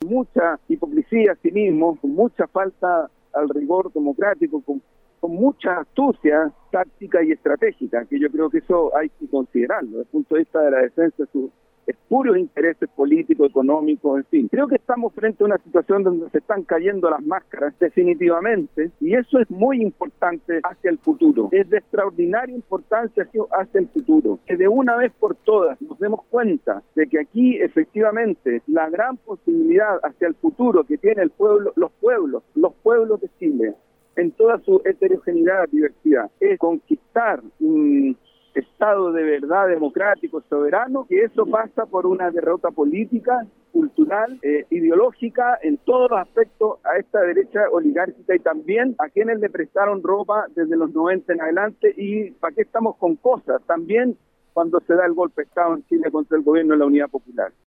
mucha hipocresía, cinismo, con mucha falta al rigor democrático, con mucha astucia táctica y estratégica, que yo creo que eso hay que considerarlo desde el punto de vista de la defensa de sus espurios intereses políticos, económicos, en fin. Creo que estamos frente a una situación donde se están cayendo las máscaras definitivamente, y eso es muy importante hacia el futuro. Es de extraordinaria importancia hacia el futuro. Que de una vez por todas nos demos cuenta de que aquí efectivamente la gran posibilidad hacia el futuro que tiene el pueblo, los pueblos de Chile, en toda su heterogeneidad, diversidad, es conquistar un Estado de verdad democrático, soberano, y eso pasa por una derrota política, cultural, ideológica, en todos los aspectos a esta derecha oligárquica y también a quienes le prestaron ropa desde los 90 en adelante. ¿Y para qué estamos con cosas? También cuando se da el golpe de Estado en Chile contra el gobierno de la Unidad Popular.